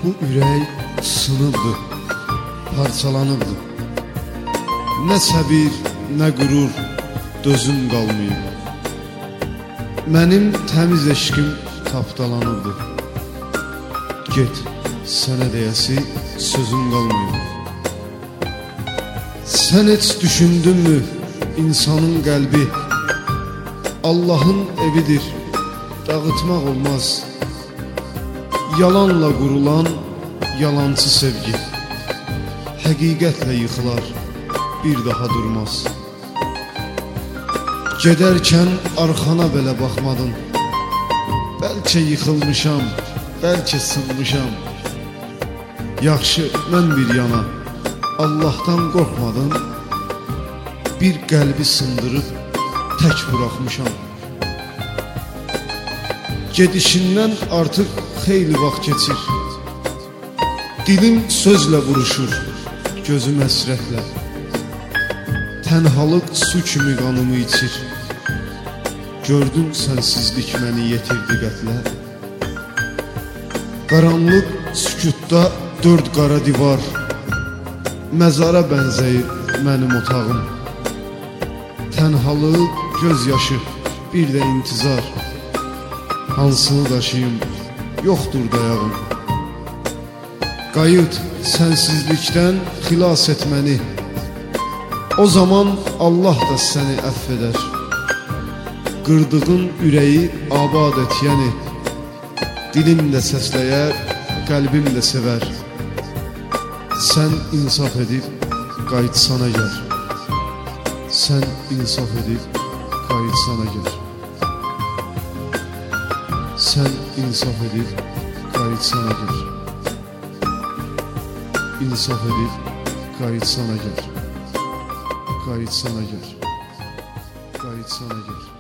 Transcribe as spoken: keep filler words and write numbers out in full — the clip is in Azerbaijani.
Bu ürək sınıbdı, parçalanıbdı. Nə səbir, nə qürur, dözüm qalmayıb. Mənim təmiz eşqim tapdalanıbdı. Get, sənə deyəsi sözüm qalmayıb. Sən heç düşündünmü insanın qəlbi Allahın evidir, dağıtmaq olmaz. Yalanla qurulan yalancı sevgi həqiqətlə yıxılar, bir daha durmaz. Gedərkən arxana belə baxmadın. Bəlkə yıxılmışam, bəlkə sınmışam. Yaxşı, mən bir yana Allahdan qorxmadın. Bir qəlbi sındırıb tək buraxmışam. Gedişindən artıq xeyli vaxt keçir. Dilim sözlə vuruşur, gözüm həsrətlə. Tənhalıq su kimi qanımı içir. Gördün sənsizlik məni yetirdi qətlə. Qaranlıq sükutda dörd qara divar, məzara bənzəyir mənim otağım. Tənhalıq, göz yaşı, bir də intizar. Hansını daşıyım, yoxdur dayağım. Qayıt, sənsizlikdən xilas et məni. O zaman Allah da səni əff edər. Qırdığın ürəyi abad et yəni. Dilim də səsləyər, qəlbim də sevər. Sən insaf edib qayıtsana gəl. Sən insaf edib qayıtsana gəl. Sən insaf edib qayıtsana gəl. İnsaf edib qayıtsana gəl. Qayıtsana gəl. Qayıtsana gəl.